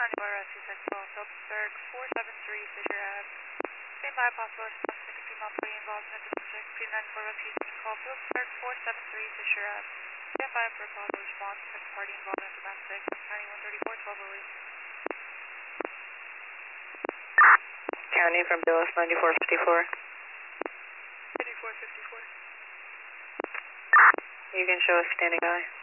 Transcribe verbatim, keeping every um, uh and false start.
ninety-four Rescue six twelve, Phillipsburg, four seven three Fisher Ave. Stand by, possible response to female party involved in the district. P ninety-four Rescue team call Phillipsburg, four seven three Fisher Ave. Stand by for a possible response to party involved in domestic. ninety-one thirty-four, twelve oh eight. County from B L S ninety-four fifty-four. ninety-four fifty-four. You can show us standing by.